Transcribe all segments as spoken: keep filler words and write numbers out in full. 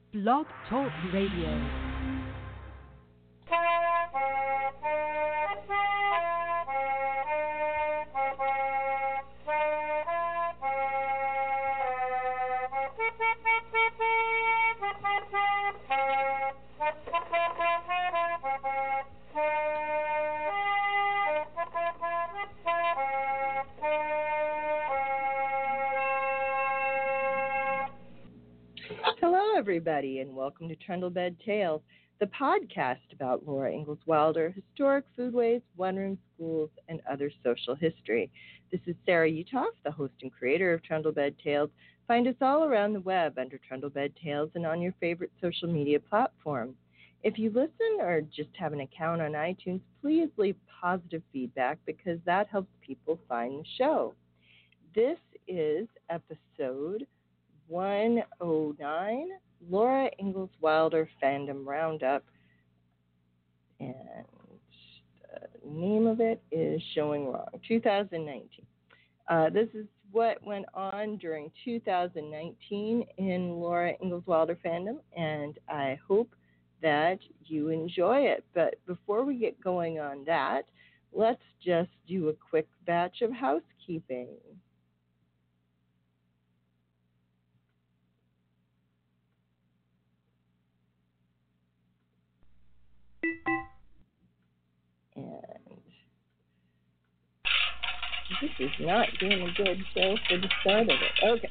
Blog Talk Radio. Hello, everybody, and welcome to Trundlebed Tales, the podcast about Laura Ingalls Wilder, historic foodways, one-room schools, and other social history. This is Sarah Uthoff, the host and creator of Trundlebed Tales. Find us all around the web under Trundlebed Tales and on your favorite social media platform. If you listen or just have an account on iTunes, please leave positive feedback because that helps people find the show. This is episode one oh nine, Laura Ingalls Wilder Fandom Roundup, and the name of it is showing wrong, two thousand nineteen. Uh, this is what went on during two thousand nineteen in Laura Ingalls Wilder Fandom, and I hope that you enjoy it. But before we get going on that, let's just do a quick batch of housekeeping. And this is not being a good show for the start of it. Okay.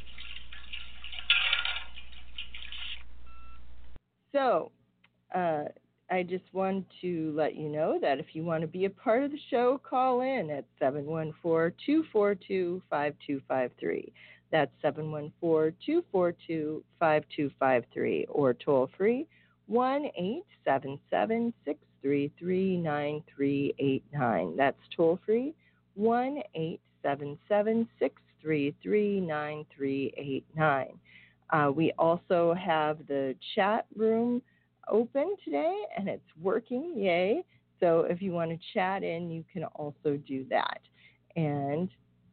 So, uh, I just want to let you know that if you want to be a part of the show, call in at seven one four, two four two, five two five three. That's seven one four, two four two, five two five three, or toll free one eight seven seven, six three three, nine three eight nine. That's toll free one eight seven seven, six three three, nine three eight nine. Uh, we also have the chat room open today, and it's working, yay. So if you want to chat in, you can also do that. And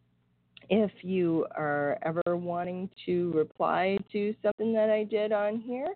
if you are ever wanting to reply to something that I did on here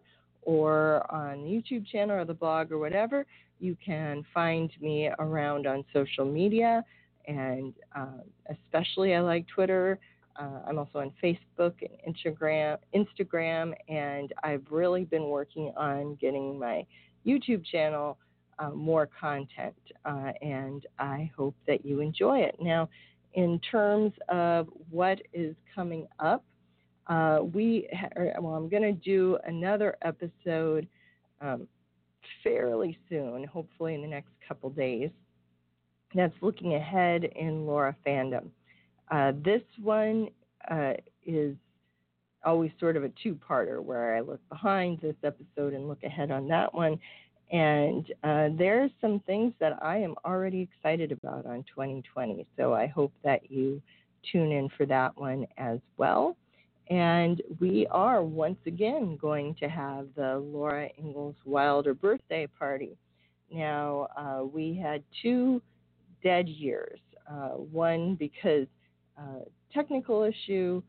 or on the YouTube channel or the blog or whatever, you can find me around on social media, and uh, especially I like Twitter. Uh, I'm also on Facebook and Instagram, Instagram, and I've really been working on getting my YouTube channel uh, more content, uh, and I hope that you enjoy it. Now, in terms of what is coming up, uh, we ha- well, I'm going to do another episode um, fairly soon, hopefully in the next couple days. That's looking ahead in Laura fandom. Uh, this one uh, is always sort of a two-parter where I look behind this episode and look ahead on that one. And uh, there's some things that I am already excited about on twenty twenty. So I hope that you tune in for that one as well. And we are once again going to have the Laura Ingalls Wilder birthday party. Now, uh, we had two dead years, uh, one because uh, technical issue,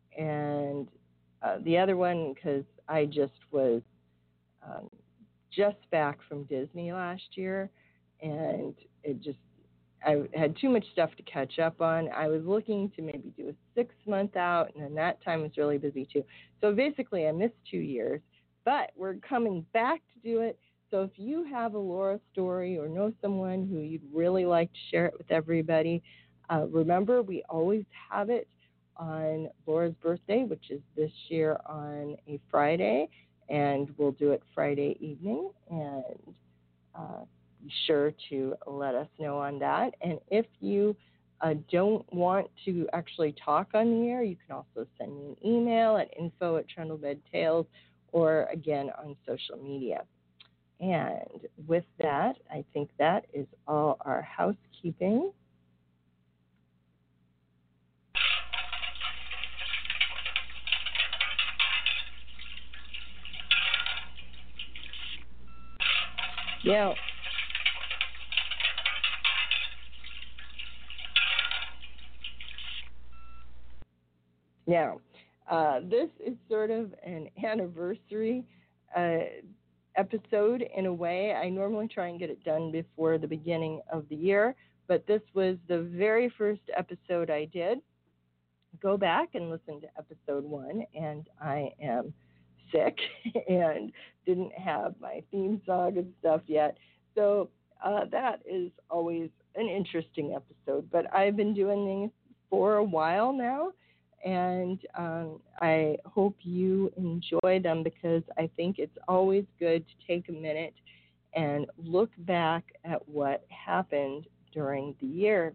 and uh, the other one because I just was um, just back from Disney last year, and it just, I had too much stuff to catch up on. I was looking to maybe do a six month out, and then that time was really busy too. So basically I missed two years, but we're coming back to do it. So if you have a Laura story or know someone who you'd really like to share it with everybody, uh, remember we always have it on Laura's birthday, which is this year on a Friday, and we'll do it Friday evening, and uh, be sure to let us know on that. And if you uh, don't want to actually talk on the air, you can also send me an email at info at Trundlebed Tales, or again on social media. And with that, I think that is all our housekeeping. Now, now uh, this is sort of an anniversary uh, episode in a way. I normally try and get it done before the beginning of the year, but this was the very first episode I did. Go back and listen to episode one, and I am sick and didn't have my theme song and stuff yet. So uh, that is always an interesting episode. But I've been doing things for a while now, and um, I hope you enjoy them because I think it's always good to take a minute and look back at what happened during the year.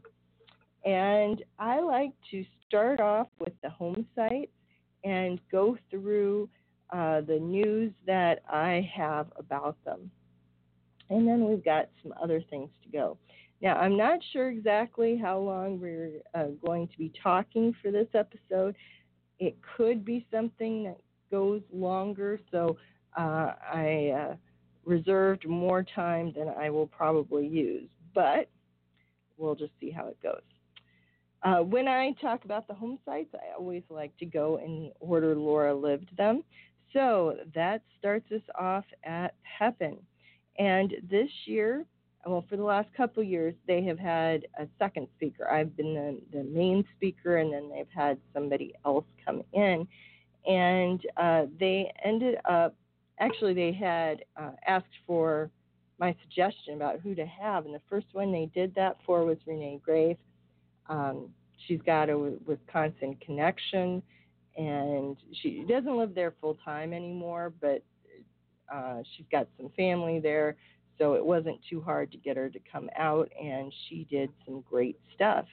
And I like to start off with the home site and go through uh, the news that I have about them. And then we've got some other things to go. Now, I'm not sure exactly how long we're uh, going to be talking for this episode. It could be something that goes longer, so uh, I uh, reserved more time than I will probably use. But we'll just see how it goes. Uh, when I talk about the home sites, I always like to go in the order Laura lived them. So that starts us off at Pepin. And this year, well, for the last couple of years, they have had a second speaker. I've been the, the main speaker, and then they've had somebody else come in. And uh, they ended up, actually, they had uh, asked for my suggestion about who to have. And the first one they did that for was Renee Grafe. Um, she's got a Wisconsin connection, and she doesn't live there full time anymore, but uh, she's got some family there, so it wasn't too hard to get her to come out, and she did some great stuff.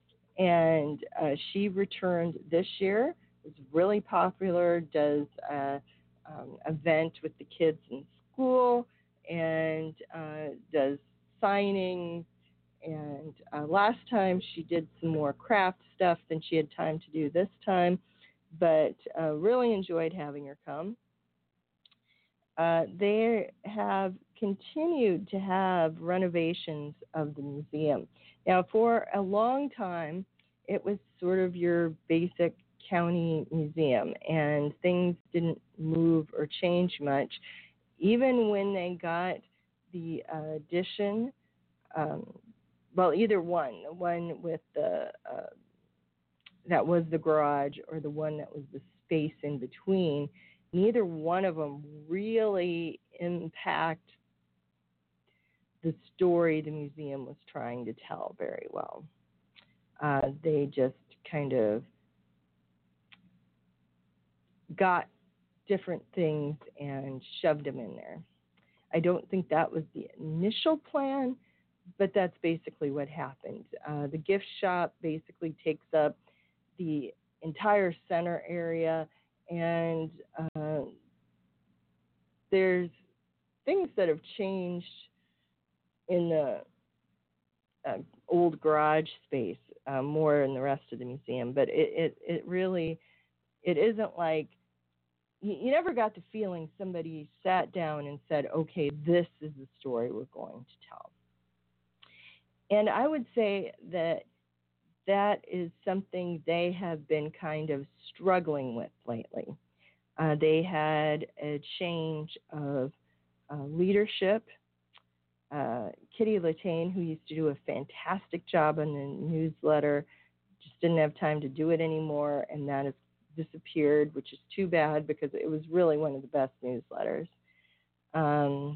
And uh, she returned this year, was really popular, does an um, event with the kids in school, and uh, does signings. And uh, last time she did some more craft stuff than she had time to do this time, but uh, really enjoyed having her come. Uh, they have continued to have renovations of the museum. Now, for a long time, it was sort of your basic county museum, and things didn't move or change much. Even when they got the uh, addition, um, well, either one, the one with the, uh, that was the garage or the one that was the space in between, neither one of them really impact the story the museum was trying to tell very well. Uh, they just kind of got different things and shoved them in there. I don't think that was the initial plan, but that's basically what happened. Uh, the gift shop basically takes up the entire center area, and uh, there's things that have changed in the uh, old garage space uh, more in the rest of the museum, but it, it, it really, it isn't like, you, you never got the feeling somebody sat down and said, okay, this is the story we're going to tell. And I would say that that is something they have been kind of struggling with lately. Uh, they had a change of uh, leadership. Uh, Kitty Latane, who used to do a fantastic job on the newsletter, just didn't have time to do it anymore, and that has disappeared, which is too bad because it was really one of the best newsletters. Um,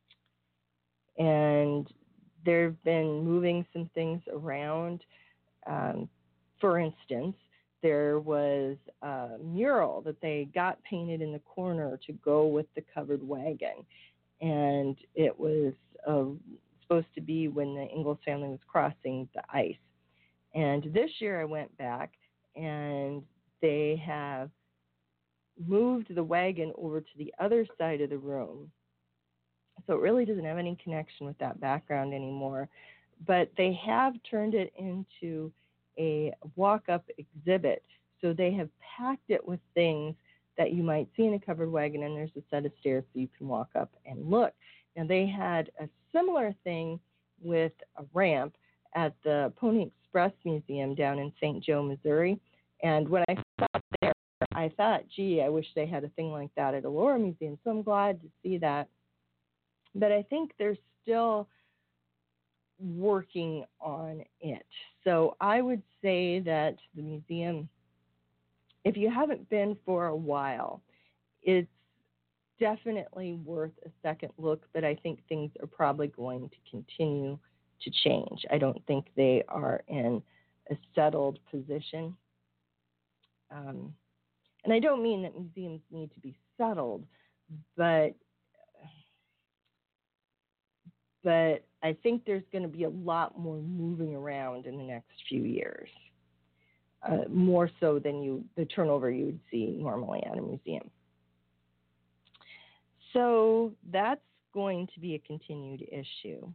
and they've been moving some things around. Um, for instance, there was a mural that they got painted in the corner to go with the covered wagon. And it was uh, supposed to be when the Ingalls family was crossing the ice. And this year I went back, and they have moved the wagon over to the other side of the room. So it really doesn't have any connection with that background anymore. But they have turned it into a walk-up exhibit. So they have packed it with things that you might see in a covered wagon, and there's a set of stairs so you can walk up and look. Now, they had a similar thing with a ramp at the Pony Express Museum down in Saint Joe, Missouri. And when I stopped there, I thought, gee, I wish they had a thing like that at a Laura Museum. So I'm glad to see that. But I think they're still working on it. So I would say that the museum, if you haven't been for a while, it's definitely worth a second look, but I think things are probably going to continue to change. I don't think they are in a settled position. Um, and I don't mean that museums need to be settled, but but I think there's going to be a lot more moving around in the next few years, uh, more so than you the turnover you would see normally at a museum. So that's going to be a continued issue.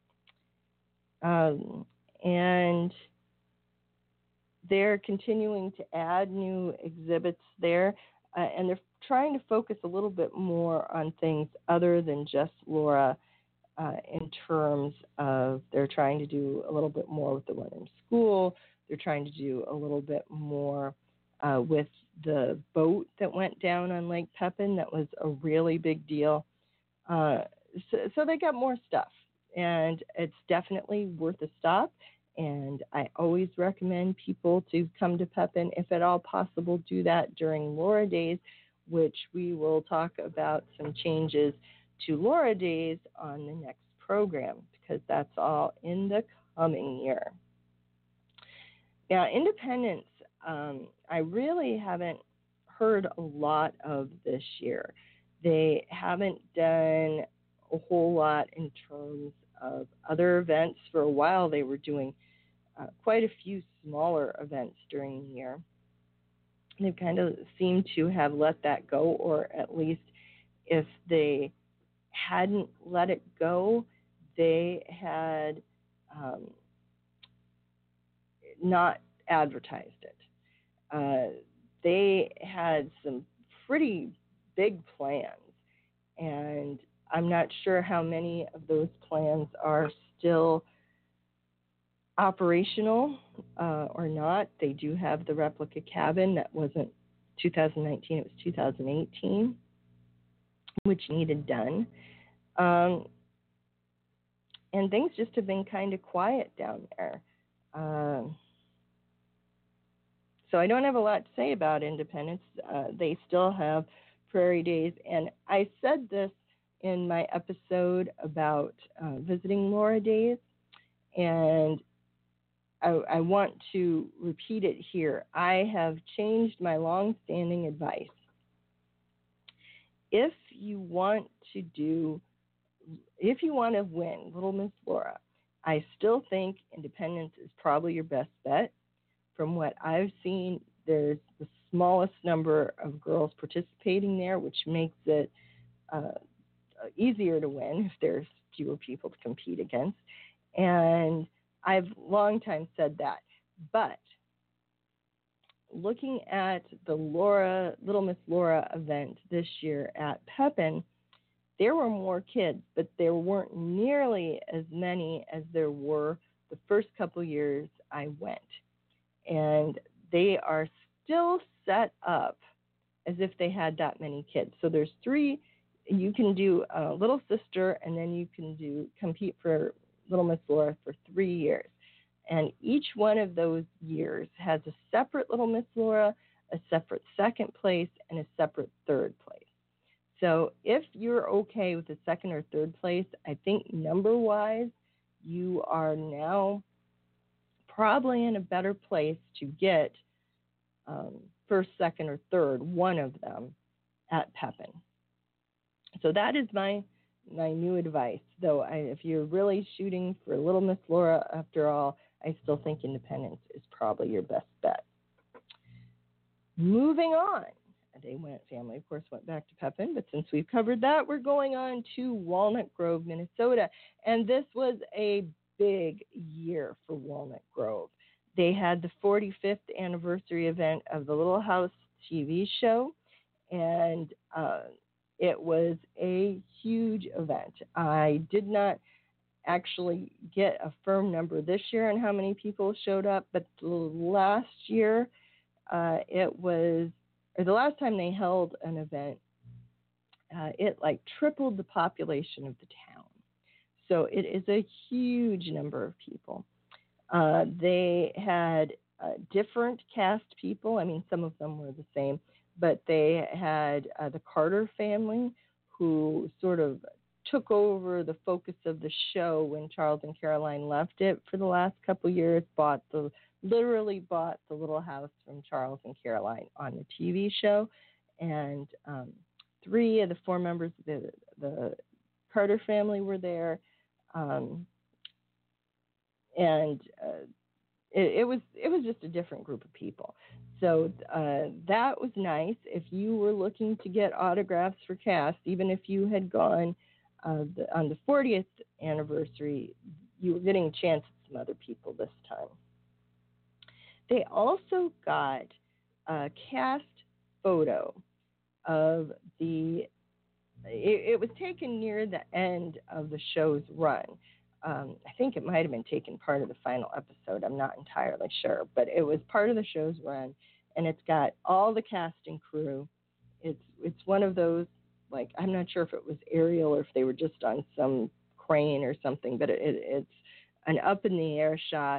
Um, and they're continuing to add new exhibits there, uh, and they're trying to focus a little bit more on things other than just Laura, uh, in terms of they're trying to do a little bit more with the Wenham School. They're trying to do a little bit more uh, with the boat that went down on Lake Pepin. That was a really big deal. Uh, so, so they got more stuff, and it's definitely worth a stop. And I always recommend people to come to Pepin, if at all possible, do that during Laura Days, which we will talk about some changes to Laura Days on the next program, because that's all in the coming year. Now, Independence, um, I really haven't heard a lot of this year. They haven't done a whole lot in terms of other events. For a while, they were doing uh, quite a few smaller events during the year. They've kind of seemed to have let that go, or at least if they hadn't let it go, they had um, not advertised it. Uh, they had some pretty big plans, and I'm not sure how many of those plans are still operational uh, or not. They do have the replica cabin. That wasn't two thousand nineteen, it was two thousand eighteen, which needed done. Um, and things just have been kind of quiet down there. Um, so I don't have a lot to say about Independence. Uh, they still have Prairie Days. And I said this in my episode about uh, visiting Laura Days, and I, I want to repeat it here. I have changed my long-standing advice. If you want to do, if you want to win Little Miss Laura, I still think Independence is probably your best bet. From what I've seen, there's the smallest number of girls participating there, which makes it uh, easier to win if there's fewer people to compete against. And I've long time said that. But looking at the Laura, Little Miss Laura event this year at Pepin, there were more kids, but there weren't nearly as many as there were the first couple years I went. And they are still set up as if they had that many kids. So there's three, you can do a Little Sister, and then you can do compete for Little Miss Laura for three years. And each one of those years has a separate Little Miss Laura, a separate second place, and a separate third place. So if you're okay with the second or third place, I think number-wise, you are now probably in a better place to get um, first, second, or third, one of them, at Pepin. So that is my my new advice. Though I, if you're really shooting for Little Miss Laura, after all, I still think Independence is probably your best bet. Moving on. They went, family, of course, went back to Pepin, but since we've covered that, we're going on to Walnut Grove, Minnesota. And this was a big year for Walnut Grove. They had the forty-fifth anniversary event of the Little House T V show, and uh, it was a huge event. I did not actually get a firm number this year on how many people showed up, but last year uh, it was or the last time they held an event, uh, it like tripled the population of the town. So it is a huge number of people. Uh, they had uh, different cast people. I mean, some of them were the same, but they had uh, the Carter family, who sort of took over the focus of the show when Charles and Caroline left it for the last couple years, bought the, literally bought the little house from Charles and Caroline on the T V show. And um, three of the four members of the, the Carter family were there. Um, and uh, it, it was it was just a different group of people. So uh, that was nice. If you were looking to get autographs for cast, even if you had gone uh, the, on the fortieth anniversary, you were getting a chance at some other people this time. They also got a cast photo of the, it, it was taken near the end of the show's run. Um, I think it might have been taken part of the final episode. I'm not entirely sure, but it was part of the show's run, and it's got all the cast and crew. It's it's one of those, like, I'm not sure if it was aerial or if they were just on some crane or something, but it, it, it's an up in the air shot.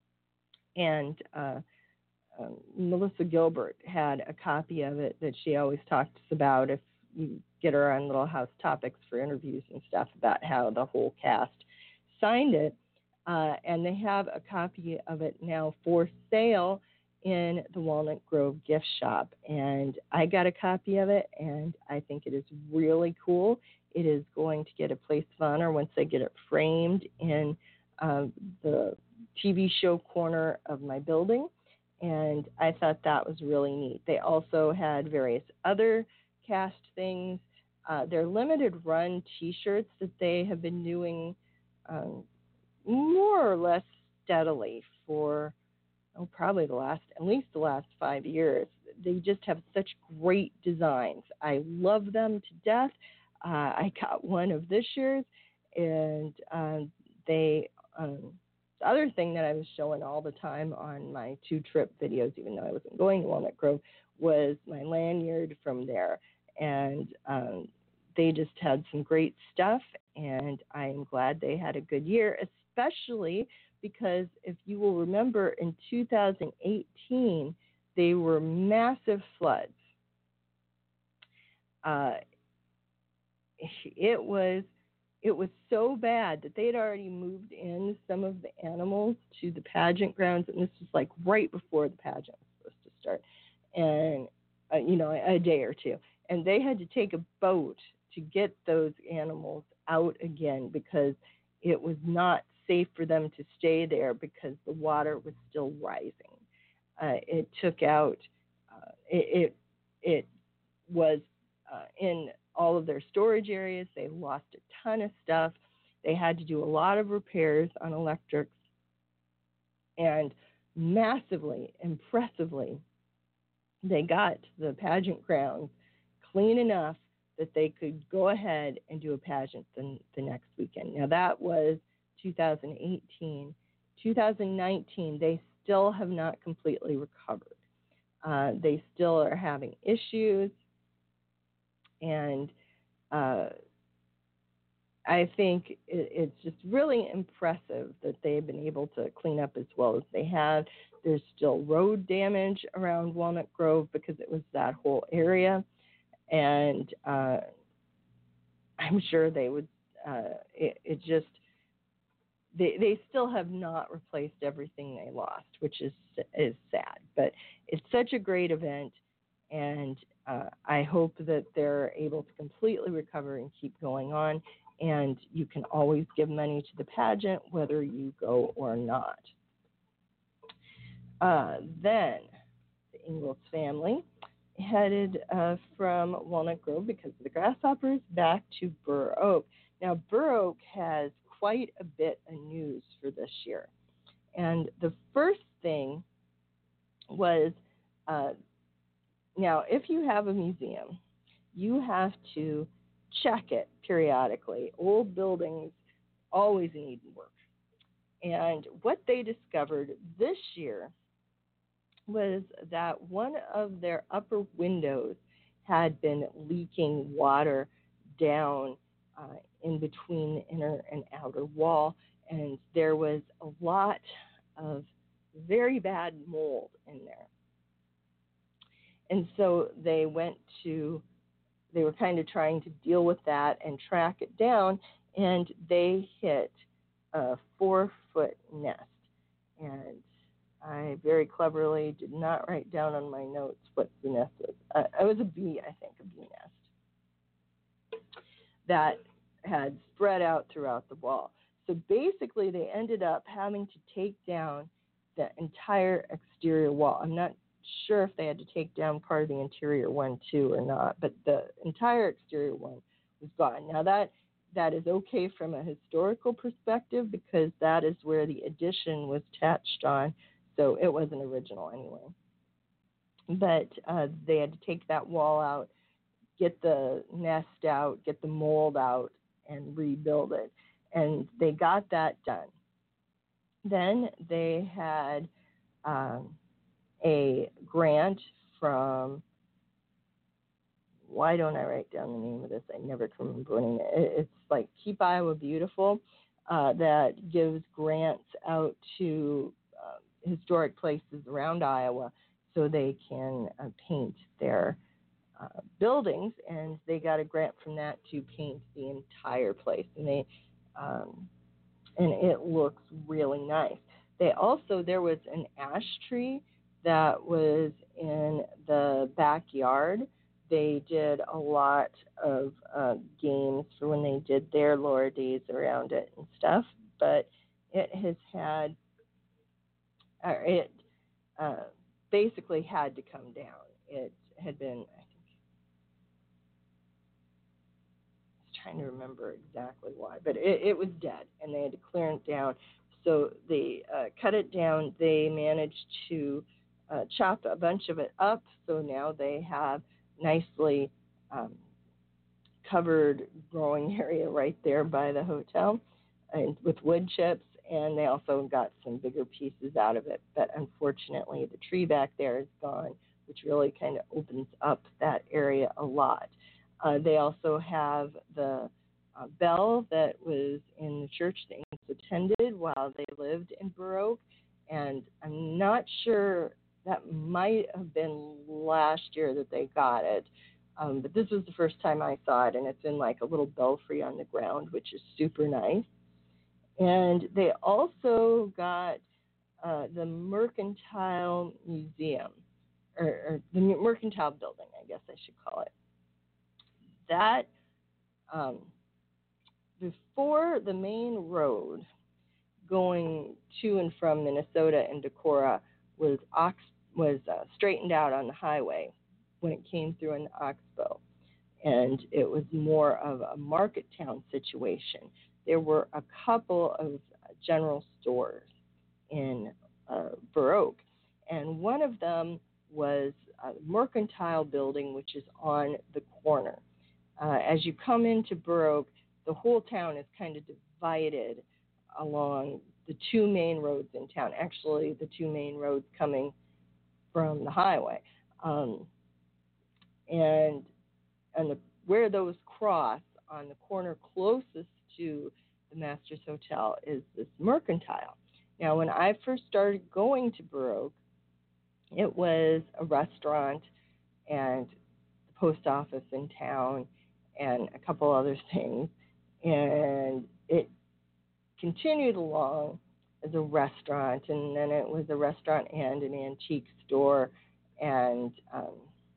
And uh, um, Melissa Gilbert had a copy of it that she always talks about if you get her on Little House Topics for interviews and stuff about how the whole cast signed it, uh, and they have a copy of it now for sale in the Walnut Grove gift shop. And I got a copy of it, and I think it is really cool. It is going to get a place of honor once they get it framed in uh, the T V show corner of my building, and I thought that was really neat. They also had various other cast things. Uh, they're limited run T-shirts that they have been doing Um, more or less steadily for oh, probably the last, at least the last five years. They just have such great designs. I love them to death. Uh, I got one of this year's, and um, they, um, the other thing that I was showing all the time on my two trip videos, even though I wasn't going to Walnut Grove, was my lanyard from there. And um, they just had some great stuff, and I am glad they had a good year, especially because if you will remember, in two thousand eighteen, they were massive floods. Uh, it was it was so bad that they'd already moved in some of the animals to the pageant grounds, and this was like right before the pageant was supposed to start, and uh, you know, a, a day or two, and they had to take a boat to get those animals out again because it was not safe for them to stay there because the water was still rising. Uh, it took out, uh, it, it, it was uh, in all of their storage areas. They lost a ton of stuff. They had to do a lot of repairs on electrics, and massively, impressively, they got the pageant grounds clean enough that they could go ahead and do a pageant the, the next weekend. Now, that was two thousand eighteen. two thousand nineteen, they still have not completely recovered. Uh, they still are having issues, and uh, I think it, it's just really impressive that they've been able to clean up as well as they have. There's still road damage around Walnut Grove because it was that whole area. And uh, I'm sure they would, uh, it, it just, they they still have not replaced everything they lost, which is is sad. But it's such a great event, and uh, I hope that they're able to completely recover and keep going on. And you can always give money to the pageant, whether you go or not. Uh, then the Ingalls family headed uh, from Walnut Grove because of the grasshoppers back to Burr Oak. Now, Burr Oak has quite a bit of news for this year. And the first thing was, uh, now, if you have a museum, you have to check it periodically. Old buildings always need work. And what they discovered this year was that one of their upper windows had been leaking water down uh, in between the inner and outer wall, and there was a lot of very bad mold in there. And so they went to, they were kind of trying to deal with that and track it down, and they hit a four-foot nest. And I very cleverly did not write down on my notes what the nest was. Uh, it was a bee, I think, a bee nest that had spread out throughout the wall. So basically, they ended up having to take down the entire exterior wall. I'm not sure if they had to take down part of the interior one too or not, but the entire exterior one was gone. Now that that is okay from a historical perspective because that is where the addition was attached on, so it wasn't original anyway. But uh, they had to take that wall out, get the nest out, get the mold out, and rebuild it. And they got that done. Then they had um, a grant from, why don't I write down the name of this? I never can remember the name. It's like Keep Iowa Beautiful, uh, that gives grants out to uh, historic places around Iowa so they can uh, paint their uh, buildings, and they got a grant from that to paint the entire place, and they um, and it looks really nice. They also, there was an ash tree that was in the backyard. They did a lot of uh, games for when they did their Laura Days around it and stuff, but it has had, uh, it uh, basically had to come down. It had been, I think, I was trying to remember exactly why, but it, it was dead, and they had to clear it down. So they uh, cut it down. They managed to uh, chop a bunch of it up, so now they have nicely um, covered growing area right there by the hotel and with wood chips, and they also got some bigger pieces out of it. But unfortunately, the tree back there is gone, which really kind of opens up that area a lot. Uh, they also have the uh, bell that was in the church the Ingles attended while they lived in Burr Oak, and I'm not sure, that might have been last year that they got it, um, but this was the first time I saw it, and it's in like a little belfry on the ground, which is super nice. And they also got uh, the Mercantile Museum, or, or the Mercantile Building, I guess I should call it. That, um, before the main road going to and from Minnesota and Decorah was ox was uh, straightened out on the highway when it came through in Oxbow, and it was more of a market town situation. There were a couple of general stores in uh, Burr Oak, and one of them was a Mercantile Building, which is on the corner. Uh, as you come into Burr Oak, the whole town is kind of divided along the two main roads in town, actually the two main roads coming from the highway. Um, and and the, where those cross on the corner closest to the Masters Hotel is this Mercantile. Now, when I first started going to Burr Oak, it was a restaurant and the post office in town and a couple other things. And it continued along as a restaurant, and then it was a restaurant and an antique store, and um,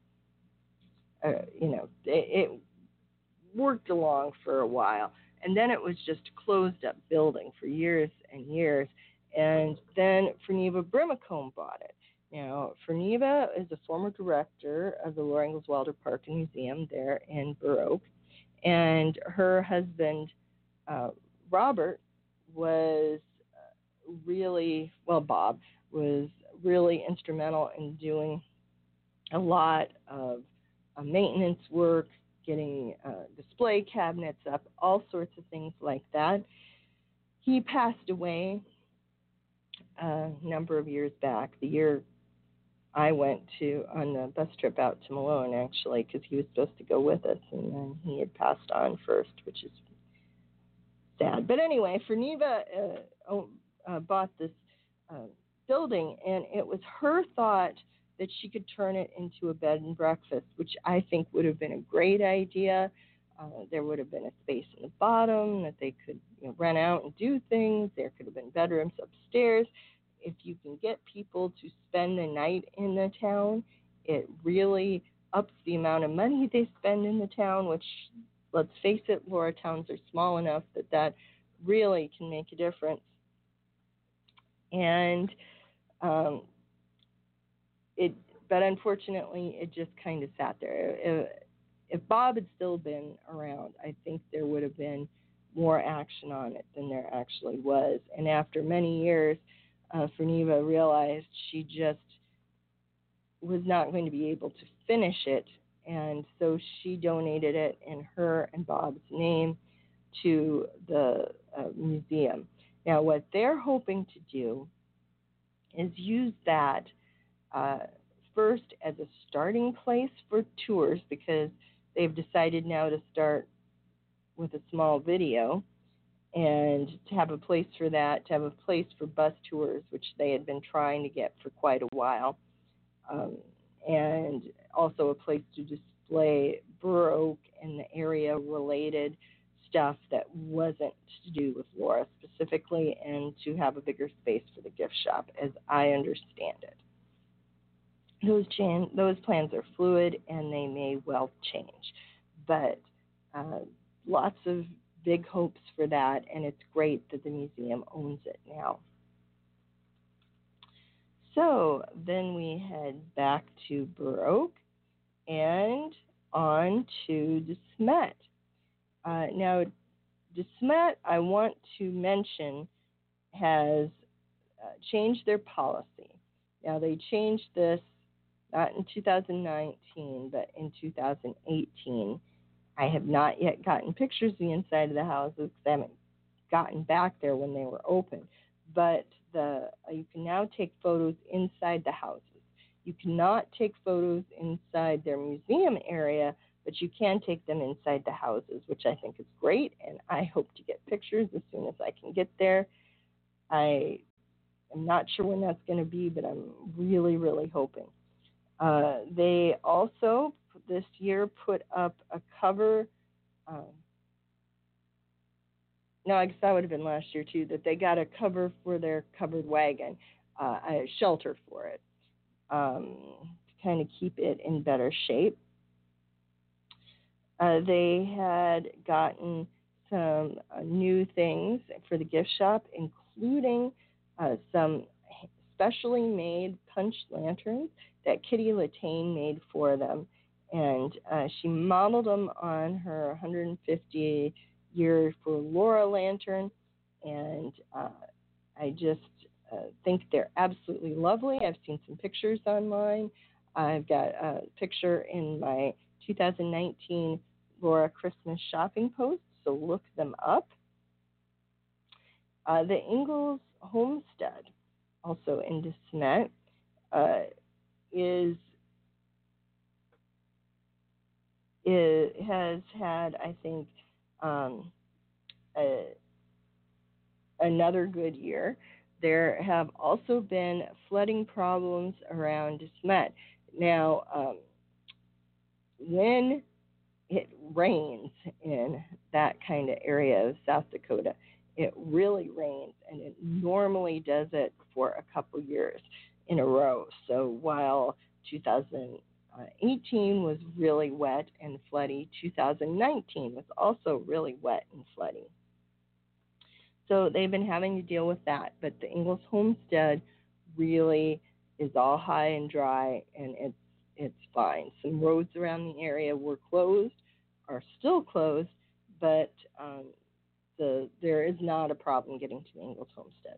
uh, you know, it, it worked along for a while, and then it was just a closed-up building for years and years, and then Ferneva Brimacombe bought it. Now, Ferneva is a former director of the Laura Ingalls Wilder Park and Museum there in Burr Oak, and her husband, uh, Robert, was really, well, Bob was really instrumental in doing a lot of uh, maintenance work, getting uh, display cabinets up, all sorts of things like that. He passed away a number of years back, the year I went to on the bus trip out to Malone, actually, because he was supposed to go with us, and then he had passed on first, which is sad. But anyway, Ferneva uh, uh, bought this uh, building, and it was her thought that she could turn it into a bed and breakfast, which I think would have been a great idea. Uh, there would have been a space in the bottom that they could, you know, rent out and do things. There could have been bedrooms upstairs. If you can get people to spend the night in the town, it really ups the amount of money they spend in the town, which, let's face it, Laura towns are small enough that that really can make a difference. And um, it, but unfortunately, it just kind of sat there. If, if Bob had still been around, I think there would have been more action on it than there actually was. And after many years, uh, Ferneva realized she just was not going to be able to finish it, and so she donated it in her and Bob's name to the uh, museum. Now, what they're hoping to do is use that uh, first as a starting place for tours, because they've decided now to start with a small video, and to have a place for that, to have a place for bus tours, which they had been trying to get for quite a while, um, and also a place to display Burr Oak and the area-related stuff that wasn't to do with Laura specifically, and to have a bigger space for the gift shop, as I understand it. Those, chan- those plans are fluid, and they may well change, but uh, lots of big hopes for that, and it's great that the museum owns it now. So then we head back to Burr Oak and on to De Smet. Uh, now, De Smet, I want to mention, has uh, changed their policy. Now, they changed this not in two thousand nineteen, but in two thousand eighteen. I have not yet gotten pictures of the inside of the houses because I haven't gotten back there when they were open. But the uh, you can now take photos inside the houses. You cannot take photos inside their museum area, but you can take them inside the houses, which I think is great, and I hope to get pictures as soon as I can get there. I am not sure when that's going to be, but I'm really, really hoping. Uh, they also, this year, put up a cover. Um, no, I guess that would have been last year, too, that they got a cover for their covered wagon, uh, a shelter for it, um, to kind of keep it in better shape. Uh, they had gotten some uh, new things for the gift shop, including uh, some specially made punch lanterns that Kitty Latane made for them. And uh, she modeled them on her one hundred fifty year for Laura lantern. And uh, I just uh, think they're absolutely lovely. I've seen some pictures online. I've got a picture in my two thousand nineteen Laura Christmas shopping post, so look them up. Uh, the Ingalls Homestead, also in De Smet, uh, is, is has had, I think, um, a, another good year. There have also been flooding problems around De Smet. Now, um, when it rains in that kind of area of South Dakota, it really rains, and it normally does it for a couple years in a row. So while two thousand eighteen was really wet and floody, two thousand nineteen was also really wet and floody. So they've been having to deal with that, but the Ingalls Homestead really is all high and dry, and it's it's fine. Some roads around the area were closed, are still closed, but um, the there is not a problem getting to the Ingalls Homestead.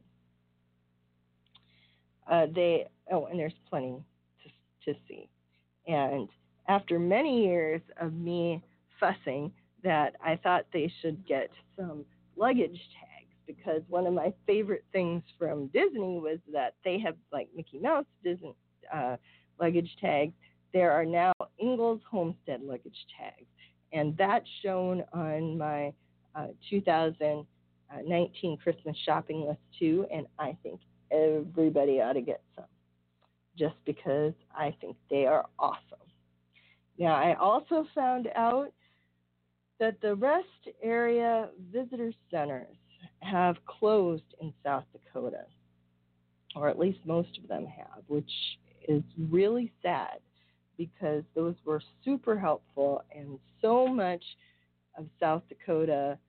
Uh, they oh, and there's plenty to, to see. And after many years of me fussing that I thought they should get some luggage tags, because one of my favorite things from Disney was that they have, like Mickey Mouse, Disney, uh, luggage tags. There are now Ingalls Homestead luggage tags, and that's shown on my uh, two thousand nineteen Christmas shopping list too, and I think everybody ought to get some just because I think they are awesome. Now, I also found out that the rest area visitor centers have closed in South Dakota, or at least most of them have, which is really sad because those were super helpful, and so much of South Dakota,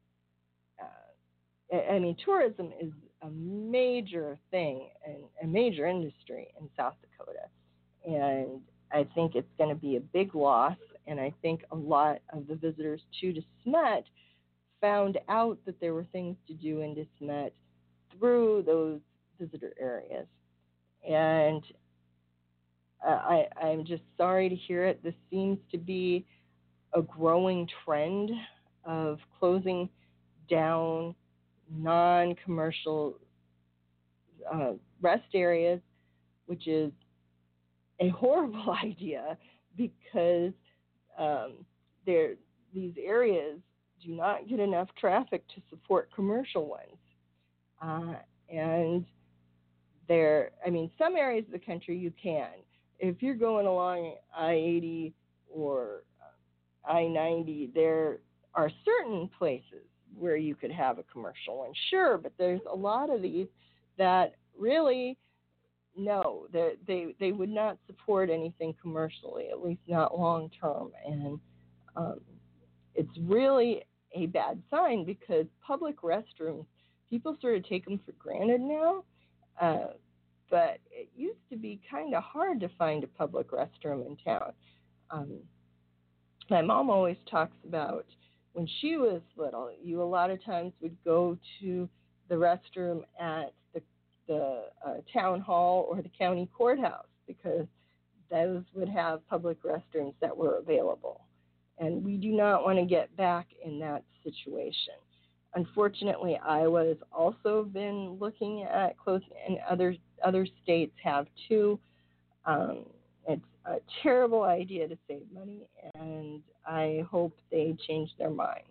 uh, I mean, tourism is a major thing and a major industry in South Dakota, and I think it's going to be a big loss, and I think a lot of the visitors to DeSmet found out that there were things to do in DeSmet through those visitor areas. And uh, I, I'm just sorry to hear it. This seems to be a growing trend of closing down non-commercial uh, rest areas, which is a horrible idea because um, these areas do not get enough traffic to support commercial ones. Uh, and there, I mean, some areas of the country you can. If you're going along I eighty or I ninety, there are certain places where you could have a commercial one, sure, but there's a lot of these that really, no, they they would not support anything commercially, at least not long term. And um, it's really a bad sign because public restrooms, people sort of take them for granted now. Uh, but it used to be kind of hard to find a public restroom in town. Um, my mom always talks about when she was little, you a lot of times would go to the restroom at the, the uh, town hall or the county courthouse because those would have public restrooms that were available. And we do not want to get back in that situation. Unfortunately, Iowa has also been looking at closing, and other other states have too. Um, it's a terrible idea to save money, and I hope they change their minds.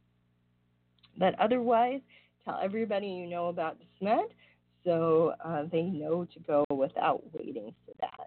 But otherwise, tell everybody you know about DeSmet so uh, they know to go without waiting for that.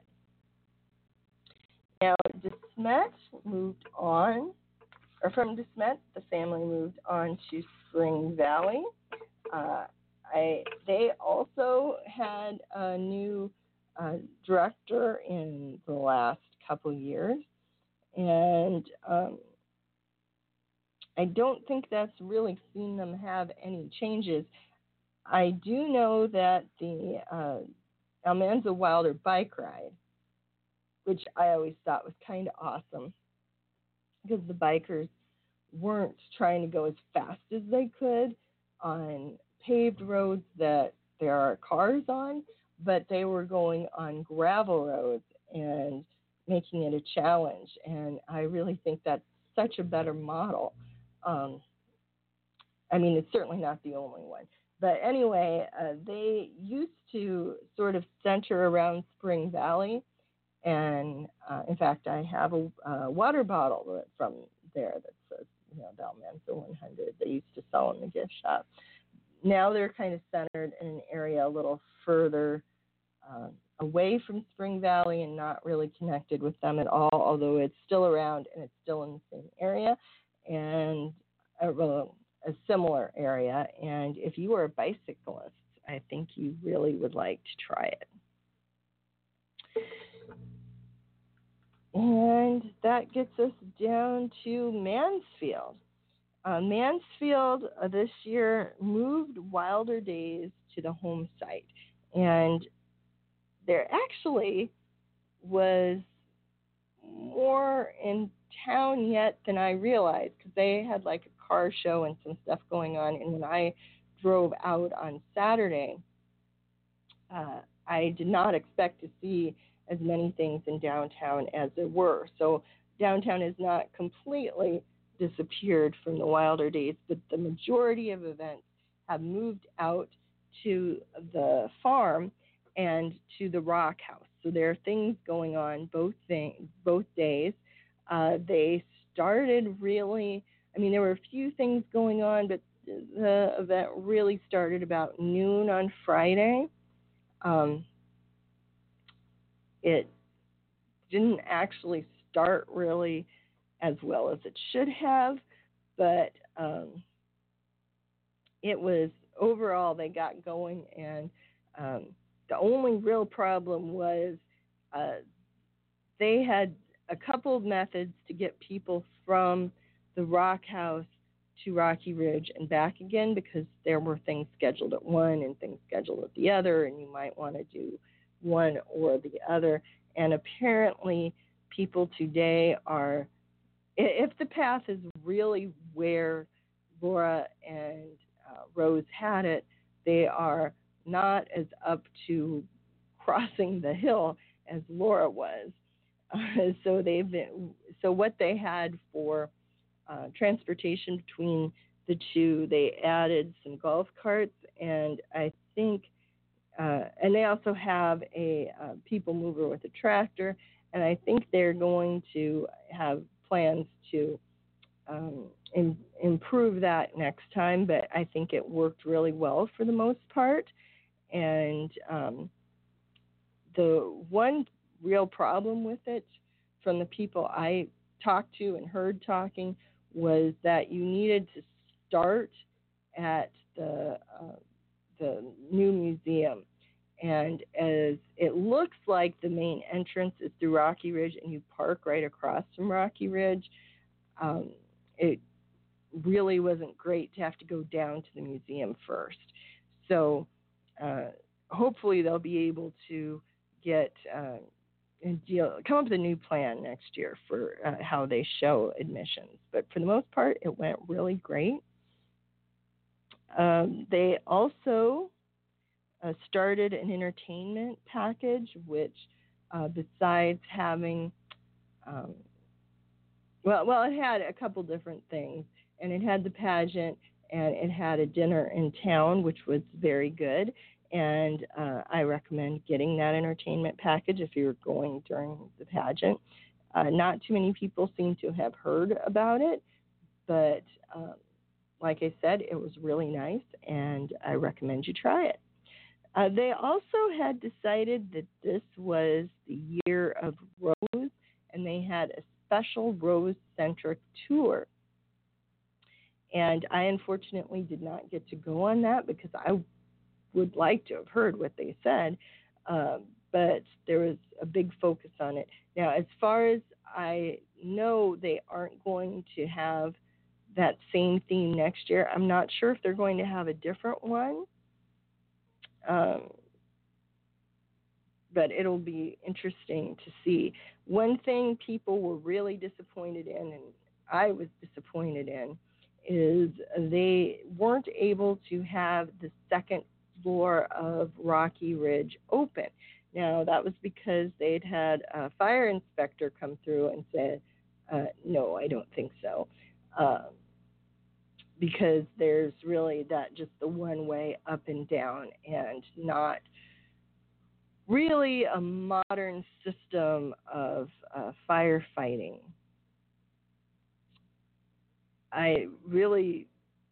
Now, DeSmet moved on, or from DeSmet, the family moved on to Spring Valley. Uh, I, they also had a new uh, director in the last couple years, and um, I don't think that's really seen them have any changes. I do know that the uh, Almanza Wilder bike ride, which I always thought was kind of awesome because the bikers weren't trying to go as fast as they could on paved roads that there are cars on, but they were going on gravel roads and making it a challenge. And I really think that's such a better model. Um, I mean, it's certainly not the only one. But anyway, uh, they used to sort of center around Spring Valley. And, uh, in fact, I have a uh, water bottle from there that says, you know, Almanza one hundred. They used to sell in the gift shop. Now they're kind of centered in an area a little further uh, away from Spring Valley and not really connected with them at all, although it's still around and it's still in the same area and a, a similar area. And if you are a bicyclist, I think you really would like to try it. And that gets us down to Mansfield. Uh, Mansfield uh, this year moved Wilder Days to the home site. And there actually was more in town yet than I realized because they had like a car show and some stuff going on. And when I drove out on Saturday, uh, I did not expect to see as many things in downtown as there were. So downtown has not completely disappeared from the Wilder Days, but the majority of events have moved out to the farm and to the Rock House. So there are things going on both thing, both days. Uh, they started really, I mean, there were a few things going on, but the event really started about noon on Friday. Um, it didn't actually start really as well as it should have, but um, it was overall they got going, and um, the only real problem was uh, they had a couple of methods to get people from the Rock House to Rocky Ridge and back again, because there were things scheduled at one and things scheduled at the other, and you might want to do one or the other. And apparently people today are, if the path is really where Laura and uh, Rose had it, they are not as up to crossing the hill as Laura was. Uh, so they've been, so what they had for uh, transportation between the two, they added some golf carts, and I think, uh, and they also have a uh, people mover with a tractor, and I think they're going to have plans to um, in, improve that next time, but I think it worked really well for the most part. And um, the one real problem with it from the people I talked to and heard talking was that you needed to start at the uh, the new museum. And as it looks like the main entrance is through Rocky Ridge and you park right across from Rocky Ridge, um, it really wasn't great to have to go down to the museum first. So uh, hopefully they'll be able to get uh, and deal, come up with a new plan next year for uh, how they show admissions. But for the most part, it went really great. Um, they also uh, started an entertainment package, which uh, besides having, um, well, well, it had a couple different things, and it had the pageant, and it had a dinner in town, which was very good. And uh, I recommend getting that entertainment package if you're going during the pageant. Uh, not too many people seem to have heard about it, but um, like I said, it was really nice, and I recommend you try it. Uh, they also had decided that this was the year of Rose, and they had a special Rose-centric tour. And I unfortunately did not get to go on that because I would like to have heard what they said, um, but there was a big focus on it. Now, as far as I know, they aren't going to have that same theme next year. I'm not sure if they're going to have a different one, um, but it'll be interesting to see. One thing people were really disappointed in, and I was disappointed in, is they weren't able to have the second floor of Rocky Ridge open. Now, that was because they'd had a fire inspector come through and said, uh, no, I don't think so, um, because there's really that just the one way up and down and not really a modern system of uh, firefighting. I really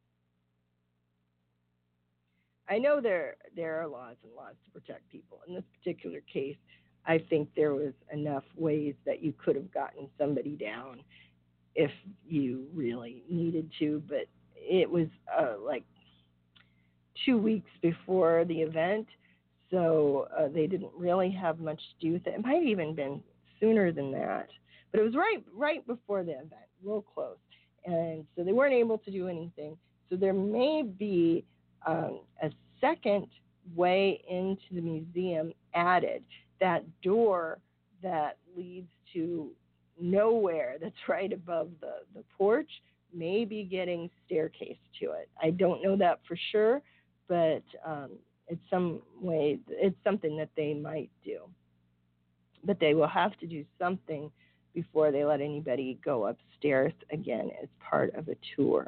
I know there there are laws and laws to protect people. In this particular case, I think there was enough ways that you could have gotten somebody down if you really needed to, but it was uh, like two weeks before the event, so uh, they didn't really have much to do with it. It might have even been sooner than that, but it was right right before the event, real close, and so they weren't able to do anything. So there may be um, a second way into the museum added, that door that leads to nowhere that's right above the, the porch may be getting staircase to it. I don't know that for sure, but um, it's some way, it's something that they might do. But they will have to do something before they let anybody go upstairs again as part of a tour.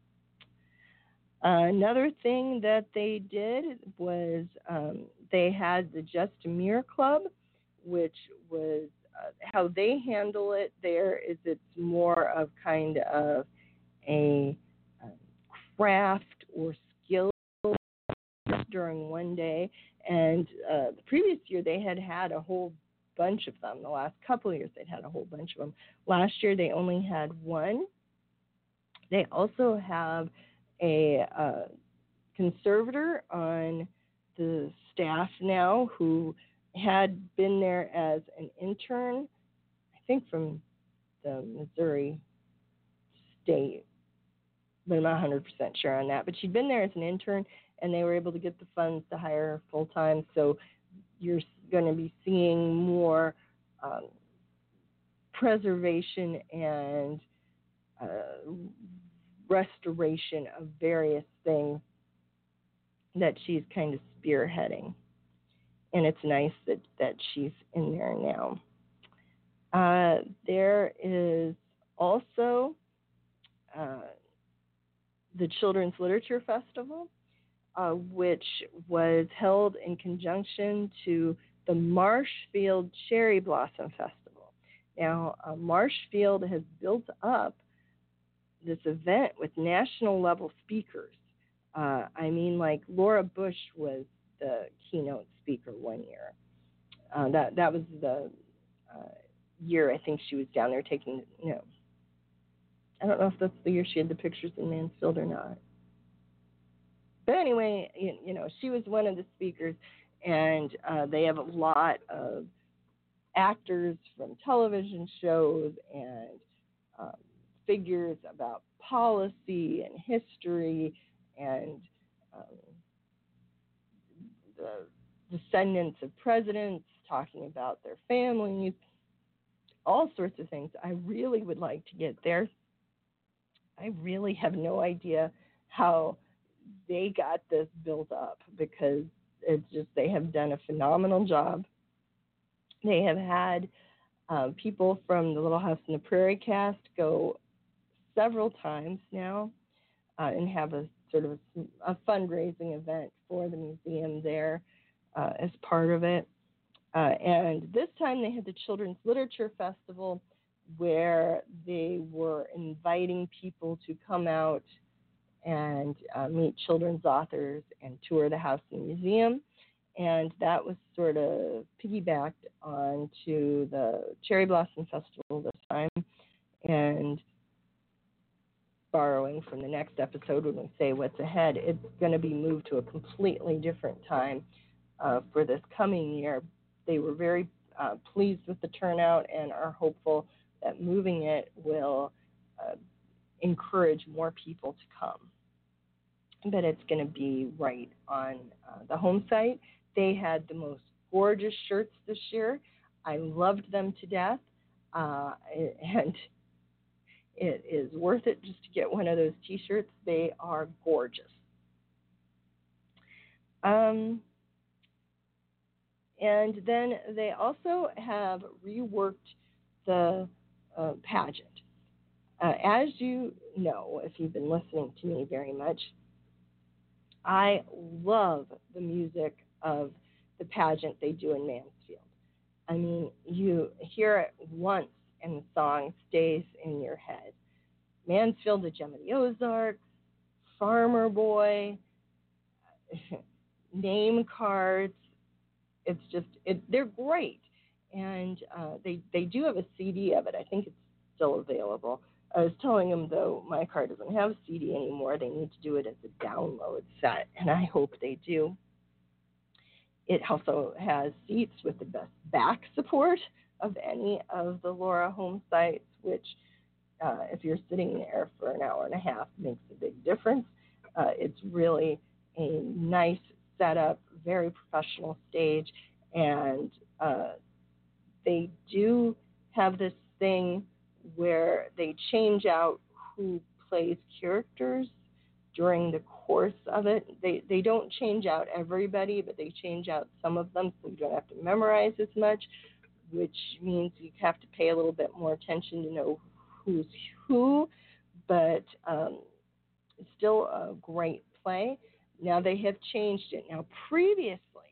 Uh, another thing that they did was um, they had the Just a Mirror Club, which was uh, how they handle it there is it's more of kind of a um, craft or skill during one day. And uh, the previous year they had had a whole bunch of them. The last couple of years they'd had a whole bunch of them. Last year they only had one. They also have a uh, conservator on the staff now who had been there as an intern, I think from the Missouri State, but I'm not one hundred percent sure on that. But she'd been there as an intern, and they were able to get the funds to hire her full time. So you're going to be seeing more um, preservation and uh, restoration of various things that she's kind of spearheading. And it's nice that, that she's in there now. Uh, there is also uh, the Children's Literature Festival, uh, which was held in conjunction to the Marshfield Cherry Blossom Festival. Now, uh, Marshfield has built up this event with national level speakers. Uh, I mean, like Laura Bush was the keynote speaker one year. Uh, that that was the uh, year I think she was down there taking, you know, I don't know if that's the year she had the pictures in Mansfield or not. But anyway, you, you know, she was one of the speakers, and uh, they have a lot of actors from television shows and um, figures about policy and history and um, the descendants of presidents talking about their families, all sorts of things. I really would like to get there. I really have no idea how they got this built up because it's just they have done a phenomenal job. They have had um, people from the Little House on the Prairie cast go several times now uh, and have a sort of a, a fundraising event for the museum there uh, as part of it. Uh, and this time they had the Children's Literature Festival where they were inviting people to come out and uh, meet children's authors and tour the house and museum. And that was sort of piggybacked onto the Cherry Blossom Festival this time. And borrowing from the next episode when we say what's ahead, it's going to be moved to a completely different time uh, for this coming year. They were very uh, pleased with the turnout and are hopeful that moving it will uh, encourage more people to come. But it's going to be right on uh, the home site. They had the most gorgeous shirts this year. I loved them to death, uh, and it is worth it just to get one of those T-shirts. They are gorgeous. Um, and then they also have reworked the uh, pageant. Uh, as you know, if you've been listening to me very much, I love the music of the pageant they do in Mansfield. I mean, you hear it once and the song stays in your head. Mansfield, the Gem of the Ozarks, Farmer Boy, name cards. It's just, it, they're great. And uh, they, they do have a C D of it. I think it's still available. I was telling them, though, my car doesn't have a C D anymore. They need to do it as a download set, and I hope they do. It also has seats with the best back support of any of the Laura home sites, which uh, if you're sitting there for an hour and a half makes a big difference. Uh, it's really a nice setup, very professional stage, and uh, they do have this thing where they change out who plays characters during the course of it. They they don't change out everybody, but they change out some of them, so you don't have to memorize as much, which means you have to pay a little bit more attention to know who's who, but um, it's still a great play. Now they have changed it. Now previously,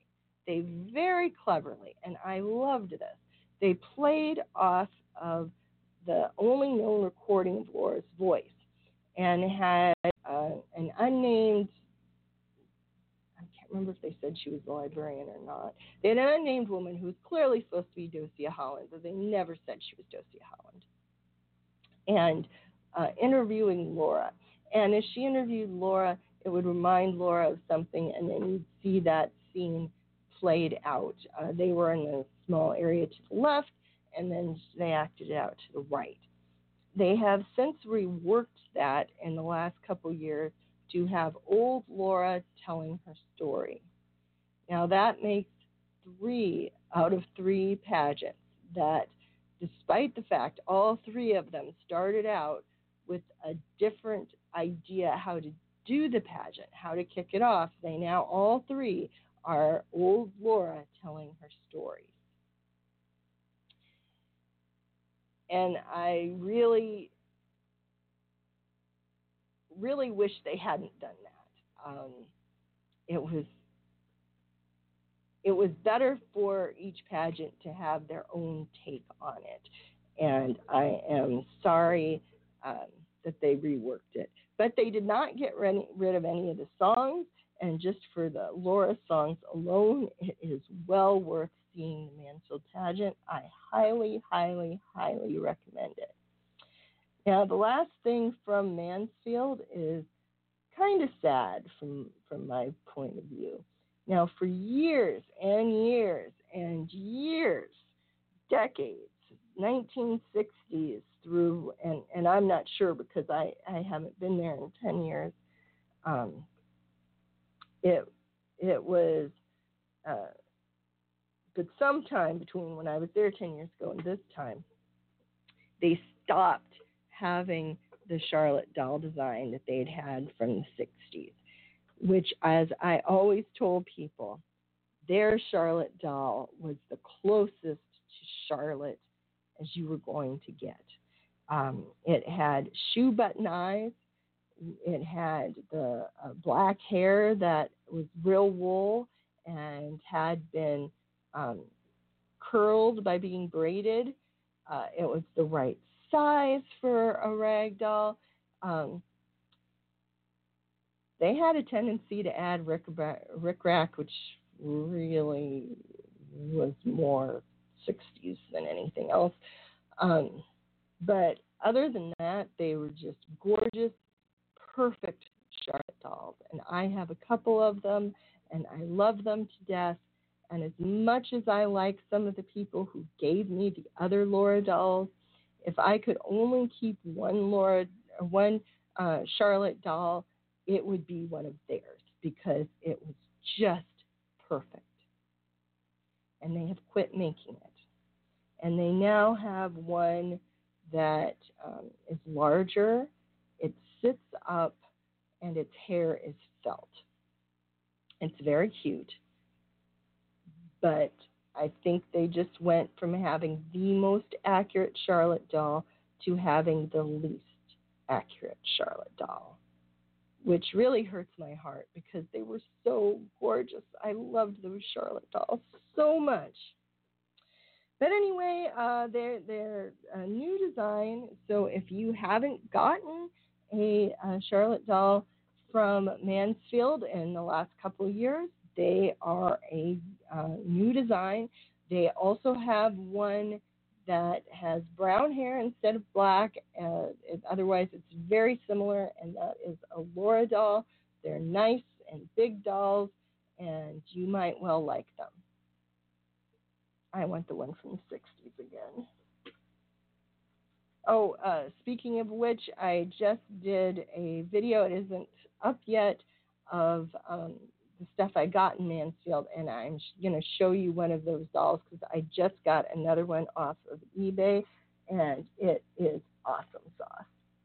they very cleverly, and I loved this, they played off of the only known recording of Laura's voice and had uh, an unnamed, I can't remember if they said she was a librarian or not. They had an unnamed woman who was clearly supposed to be Docia Holland, but they never said she was Docia Holland. And uh, interviewing Laura. And as she interviewed Laura, it would remind Laura of something, and then you'd see that scene played out. Uh, they were in a small area to the left, and then they acted it out to the right. They have since reworked that in the last couple years to have old Laura telling her story. Now that makes three out of three pageants that, despite the fact all three of them started out with a different idea how to do the pageant, how to kick it off, they now all three are old Laura telling her stories. And I really, really wish they hadn't done that. Um, it was it was better for each pageant to have their own take on it. And I am sorry um, that they reworked it. But they did not get rid, rid of any of the songs. And just for the Laura songs alone, it is well worth seeing the Mansfield pageant. I highly, highly, highly recommend it. Now, the last thing from Mansfield is kind of sad from, from my point of view. Now, for years and years and years, decades, nineteen sixties through, and, and I'm not sure because I, I haven't been there in ten years, um, it, it was, uh, but sometime between when I was there ten years ago and this time, they stopped having the Charlotte doll design that they'd had from the sixties. Which, as I always told people, their Charlotte doll was the closest to Charlotte as you were going to get. Um, it had shoe button eyes. It had the uh, black hair that was real wool and had been um, curled by being braided. Uh, it was the right size for a rag doll. Um, They had a tendency to add rickrack, which really was more sixties than anything else. Um, but other than that, they were just gorgeous, perfect Charlotte dolls. And I have a couple of them, and I love them to death. And as much as I like some of the people who gave me the other Laura dolls, if I could only keep one Laura, or one uh, Charlotte doll, it would be one of theirs because it was just perfect. And they have quit making it. And they now have one that um, is larger, it sits up, and its hair is felt. It's very cute. But I think they just went from having the most accurate Charlotte doll to having the least accurate Charlotte doll, which really hurts my heart because they were so gorgeous. I loved those Charlotte dolls so much. But anyway, uh, they're, they're a new design, so if you haven't gotten a, a Charlotte doll from Mansfield in the last couple of years, they are a uh, new design. They also have one that has brown hair instead of black. Uh, it, otherwise, it's very similar, and that is a Laura doll. They're nice and big dolls, and you might well like them. I want the one from the sixties again. Oh, uh, speaking of which, I just did a video. It isn't up yet of um, the stuff I got in Mansfield, and I'm sh- going to show you one of those dolls because I just got another one off of eBay, and it is awesome sauce.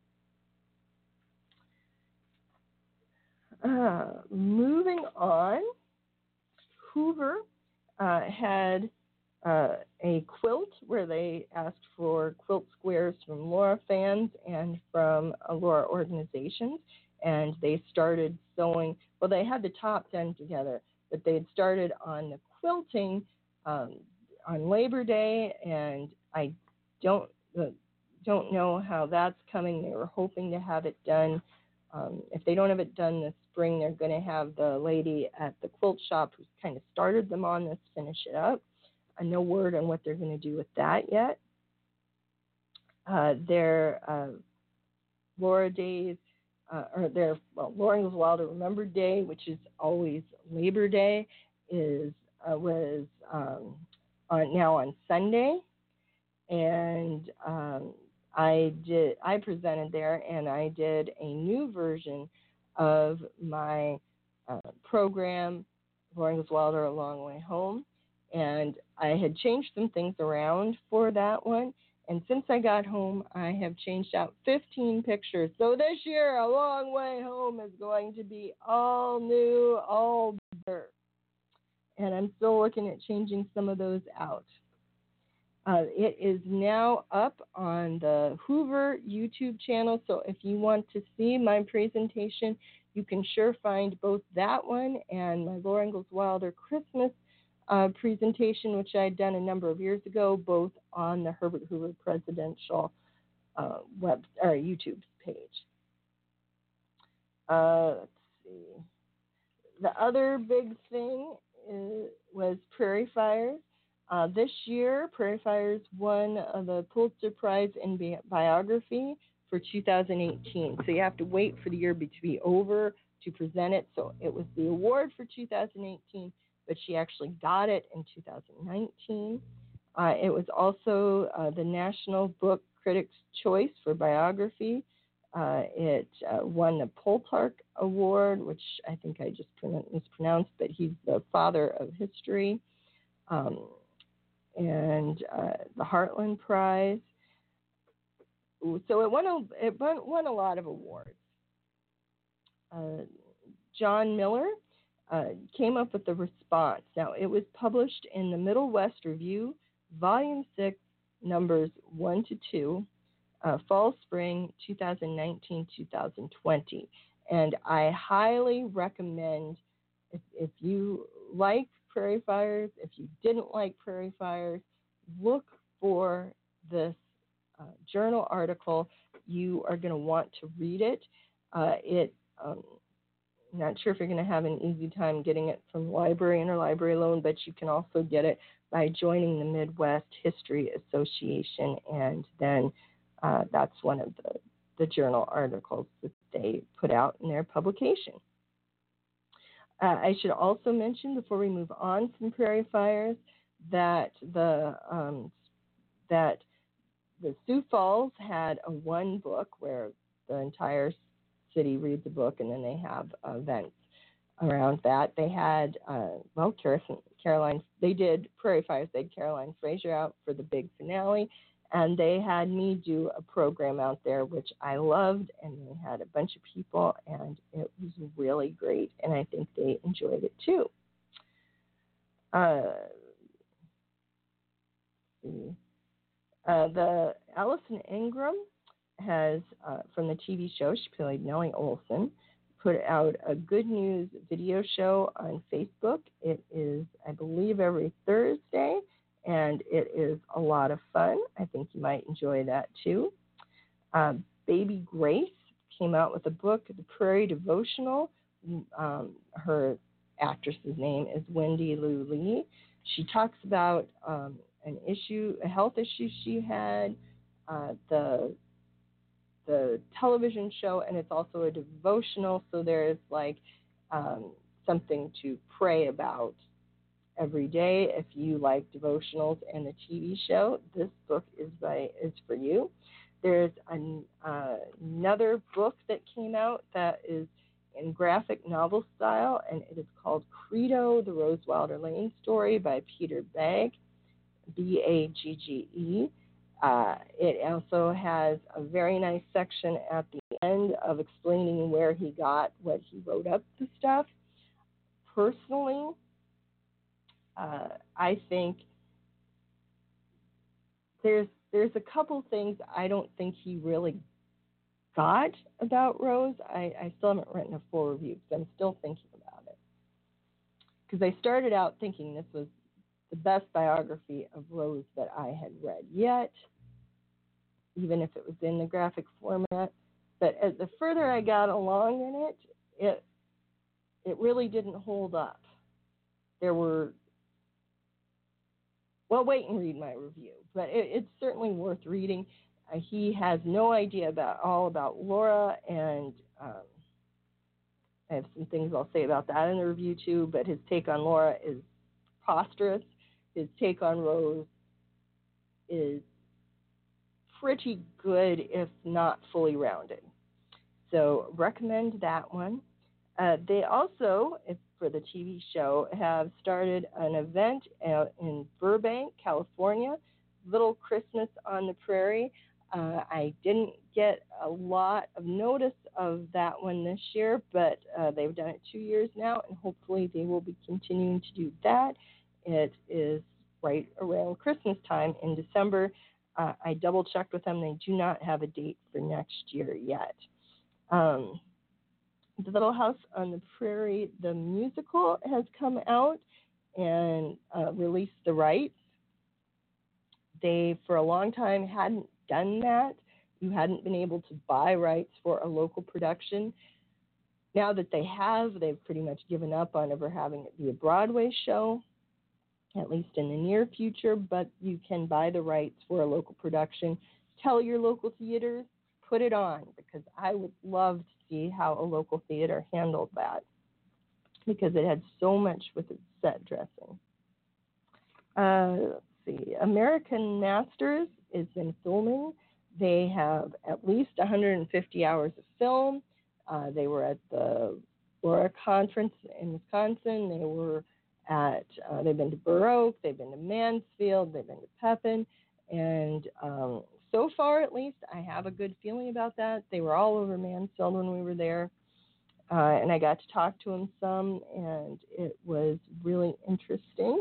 Uh, moving on, Hoover uh, had uh, a quilt where they asked for quilt squares from Laura fans and from uh, Laura organizations, and they started sewing. Well, they had the top done together, but they had started on the quilting um, on Labor Day, and I don't uh, don't know how that's coming. They were hoping to have it done. Um, if they don't have it done this spring, they're going to have the lady at the quilt shop who kind of started them on this finish it up. Uh, no word on what they're going to do with that yet. Uh, their uh, Laura Days, uh, or their well, Laura Ingalls Wilder Remembered Day, which is always Labor Day, is uh, was um, on, now on Sunday, and um, I did I presented there, and I did a new version of my uh, program, Laura Ingalls Wilder: A Long Way Home, and I had changed some things around for that one. And since I got home, I have changed out fifteen pictures. So this year, A Long Way Home is going to be all new, all better. And I'm still looking at changing some of those out. Uh, it is now up on the Hoover YouTube channel. So if you want to see my presentation, you can sure find both that one and my Laura Ingalls Wilder Christmas Uh, presentation, which I had done a number of years ago, both on the Herbert Hoover Presidential uh, web or YouTube page. Uh, let's see. The other big thing is, was Prairie Fires. Uh, this year, Prairie Fires won uh, the Pulitzer Prize in bi- biography for two thousand eighteen. So you have to wait for the year to be over to present it. So it was the award for two thousand eighteen. But she actually got it in two thousand nineteen. Uh, it was also uh, the National Book Critics' Choice for Biography. Uh, it uh, won the Plutarch Award, which I think I just mispronounced, but he's the father of history, um, and uh, the Heartland Prize. So it won a, it won, won a lot of awards. Uh, John Miller Uh, came up with the response. Now, it was published in the Middle West Review, Volume six, numbers one to two, uh, Fall Spring twenty nineteen to twenty twenty. And I highly recommend, if, if you like Prairie Fires, if you didn't like Prairie Fires, look for this uh, journal article. You are going to want to read it. Uh, it um, Not sure if you're going to have an easy time getting it from the library, interlibrary loan, but you can also get it by joining the Midwest History Association, and then uh, that's one of the, the journal articles that they put out in their publication. Uh, I should also mention, before we move on from Prairie Fires, that the um, that the Sioux Falls had a one book where the entire city reads a book, and then they have events around that. They had, uh, well, Caroline, they did Prairie Fires, they had Caroline Fraser out for the big finale, and they had me do a program out there, which I loved, and they had a bunch of people, and it was really great, and I think they enjoyed it too. Uh, uh, the Allison Ingram has, uh, from the T V show, she played Nellie Olson, put out a good news video show on Facebook. It is, I believe, every Thursday, and it is a lot of fun. I think you might enjoy that too. Uh, Baby Grace came out with a book, The Prairie Devotional. Um, her actress's name is Wendy Lou Lee. She talks about um, an issue, a health issue she had, uh, the the television show, and it's also a devotional, so there's like um, something to pray about every day. If you like devotionals and the T V show, this book is by is for you. There's an, uh, another book that came out that is in graphic novel style, and it is called Credo, the Rose Wilder Lane Story by Peter Bagge, B A G G E. Uh, it also has a very nice section at the end of explaining where he got what he wrote up the stuff. Personally, uh, I think there's there's a couple things I don't think he really got about Rose. I, I still haven't written a full review because I'm still thinking about it. because I started out thinking this was the best biography of Rose that I had read yet, even if it was in the graphic format. But as the further I got along in it, it it really didn't hold up. There were, well, wait and read my review, but it, it's certainly worth reading. Uh, he has no idea about all about Laura, and um, I have some things I'll say about that in the review too, but his take on Laura is preposterous. His take on Rose is pretty good, if not fully rounded. So recommend that one. Uh, they also, if, for the T V show, have started an event out in Burbank, California, Little Christmas on the Prairie. Uh, I didn't get a lot of notice of that one this year, but uh, they've done it two years now, and hopefully they will be continuing to do that. It is right around Christmas time in December. Uh, I double-checked with them. They do not have a date for next year yet. Um, the Little House on the Prairie, the musical, has come out and uh, released the rights. They, for a long time, hadn't done that. You hadn't been able to buy rights for a local production. Now that they have, they've pretty much given up on ever having it be a Broadway show, at least in the near future, but you can buy the rights for a local production. Tell your local theaters, put it on, because I would love to see how a local theater handled that, because it had so much with its set dressing. Uh, let's see, American Masters is in filming. They have at least one hundred fifty hours of film. Uh, they were at the Laura Conference in Wisconsin. They were at, uh, they've been to Burr Oak, they've been to Mansfield, they've been to Pepin, and um, so far, at least, I have a good feeling about that. They were all over Mansfield when we were there, uh, and I got to talk to them some, and it was really interesting.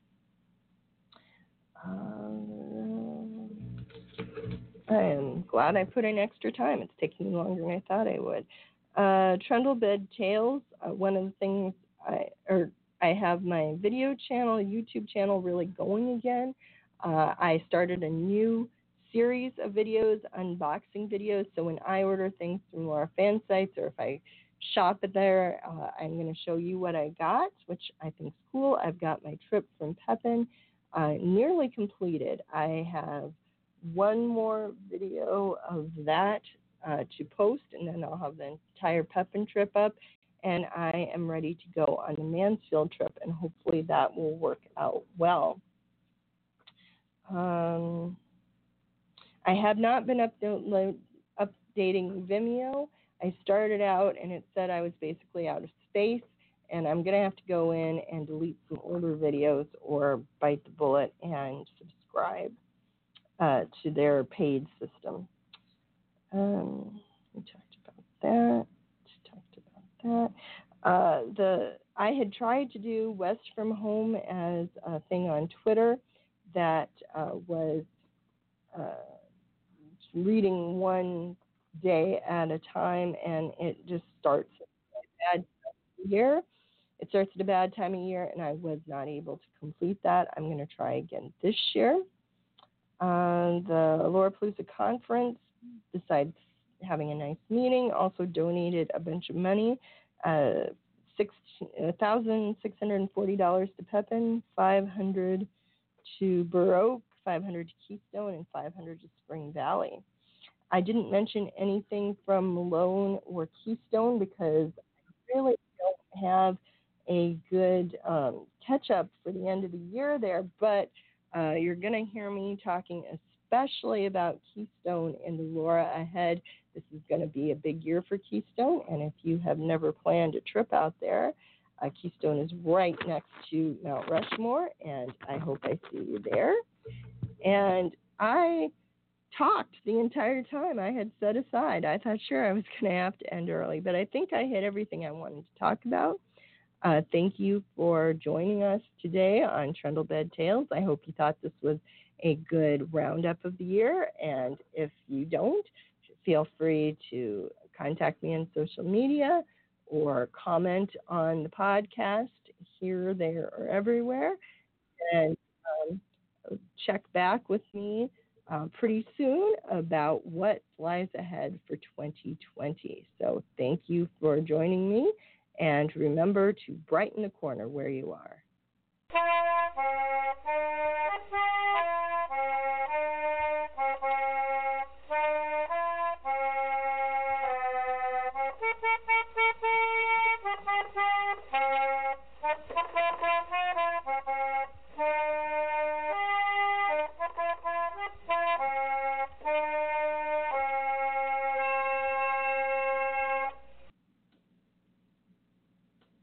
Um, I am glad I put in extra time. It's taking me longer than I thought I would. Uh, Trundlebed Tales, uh, one of the things I, or I have my video channel, YouTube channel really going again. Uh, I started a new series of videos, unboxing videos. So when I order things from Laura fan sites, or if I shop it there, uh, I'm going to show you what I got, which I think is cool. I've got my trip from Pepin uh, nearly completed. I have one more video of that uh, to post, and then I'll have the entire Pepin trip up. And I am ready to go on the Mansfield trip, and hopefully that will work out well. Um, I have not been upload, updating Vimeo. I started out, and it said I was basically out of space, and I'm going to have to go in and delete some older videos or bite the bullet and subscribe uh, to their paid system. Um, we talked about that. Talked about that. Uh, the I had tried to do West from Home as a thing on Twitter that uh, was uh, reading one day at a time, and it just starts at a bad time of year. It starts at a bad time of year, and I was not able to complete that. I'm going to try again this year. Uh, the Laurapalooza Conference, besides having a nice meeting, also donated a bunch of money, uh, one thousand six hundred forty dollars to Pepin, five hundred dollars to Burr Oak, five hundred dollars to Keystone, and five hundred dollars to Spring Valley. I didn't mention anything from Malone or Keystone because I really don't have a good um, catch-up for the end of the year there, but uh, you're going to hear me talking especially about Keystone in the Laura ahead. This is going to be a big year for Keystone, and if you have never planned a trip out there, uh, Keystone is right next to Mount Rushmore, and I hope I see you there. And I talked the entire time I had set aside. I thought, sure, I was going to have to end early, but I think I hit everything I wanted to talk about. Uh, thank you for joining us today on Trundlebed Tales. I hope you thought this was a good roundup of the year, and if you don't, feel free to contact me on social media or comment on the podcast here, there, or everywhere. And um, check back with me uh, pretty soon about what lies ahead for twenty twenty. So thank you for joining me, and remember to brighten the corner where you are. Thank you.